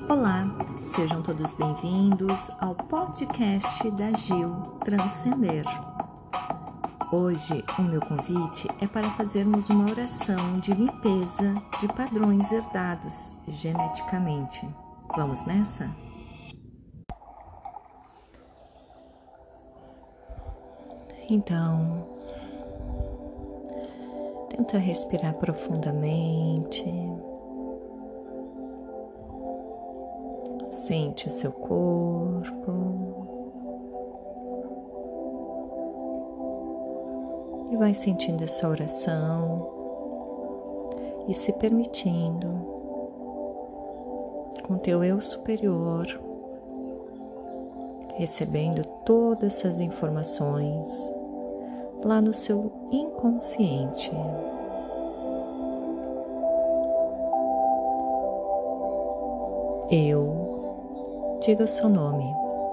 Olá, sejam todos bem-vindos ao podcast da Gil Transcender. Hoje o meu convite é para fazermos uma oração de limpeza de padrões herdados geneticamente. Vamos nessa? Então, tenta respirar profundamente. Sente o seu corpo e vai sentindo essa oração e se permitindo com teu eu superior, recebendo todas essas informações lá no seu inconsciente. Diga o seu nome.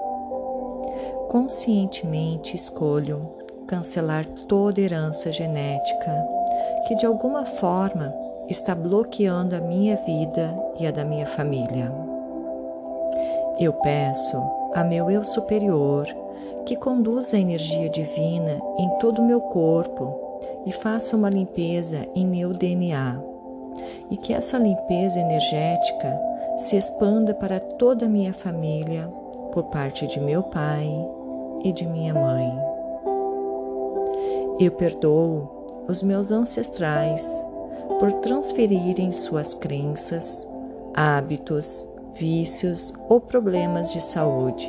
Conscientemente escolho cancelar toda herança genética que de alguma forma está bloqueando a minha vida e a da minha família. Eu peço a meu eu superior que conduza a energia divina em todo o meu corpo e faça uma limpeza em meu DNA, e que essa limpeza energética se expanda para toda a minha família por parte de meu pai e de minha mãe. Eu perdoo os meus ancestrais por transferirem suas crenças, hábitos, vícios ou problemas de saúde.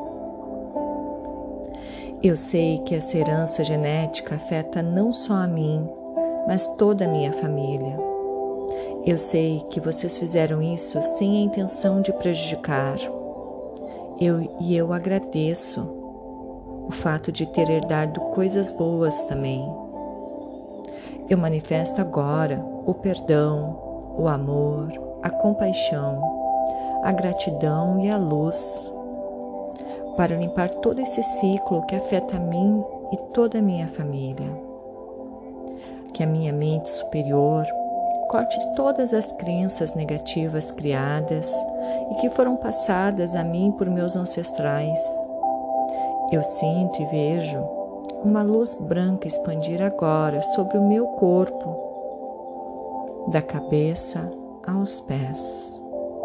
Eu sei que essa herança genética afeta não só a mim, mas toda a minha família. Eu sei que vocês fizeram isso sem a intenção de prejudicar. Eu agradeço o fato de ter herdado coisas boas também. Eu manifesto agora o perdão, o amor, a compaixão, a gratidão e a luz para limpar todo esse ciclo que afeta a mim e toda a minha família. Que a minha mente superior corte todas as crenças negativas criadas e que foram passadas a mim por meus ancestrais. Eu sinto e vejo uma luz branca expandir agora sobre o meu corpo, da cabeça aos pés.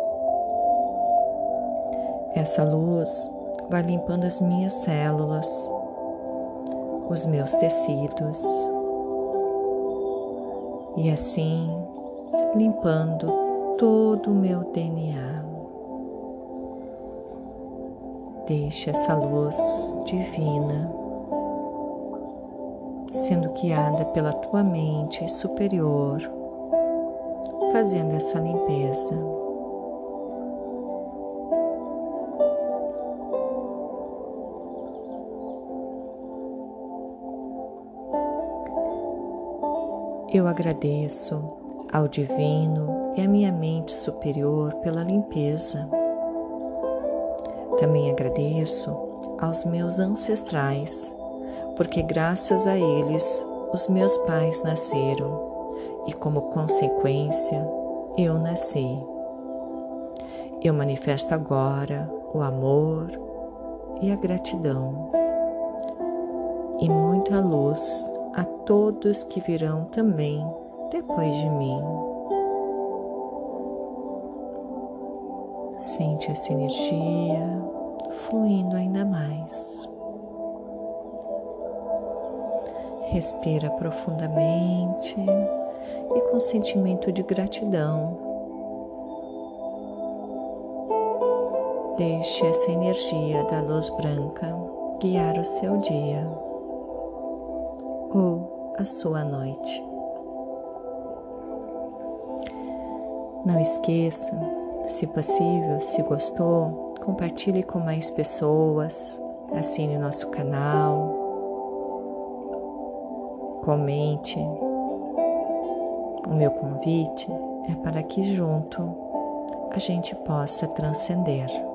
Essa luz vai limpando as minhas células, os meus tecidos, e assim limpando todo o meu DNA. Deixe essa luz divina sendo guiada pela tua mente superior, fazendo essa limpeza. Eu agradeço ao Divino e à minha mente superior pela limpeza. Também agradeço aos meus ancestrais, porque graças a eles os meus pais nasceram e, como consequência, eu nasci. Eu manifesto agora o amor e a gratidão e muita luz a todos que virão também depois de mim. Sente essa energia fluindo ainda mais. Respira profundamente e com sentimento de gratidão. Deixe essa energia da luz branca guiar o seu dia ou a sua noite. Não esqueça, se possível, se gostou, compartilhe com mais pessoas, assine nosso canal, comente. O meu convite é para que junto a gente possa transcender.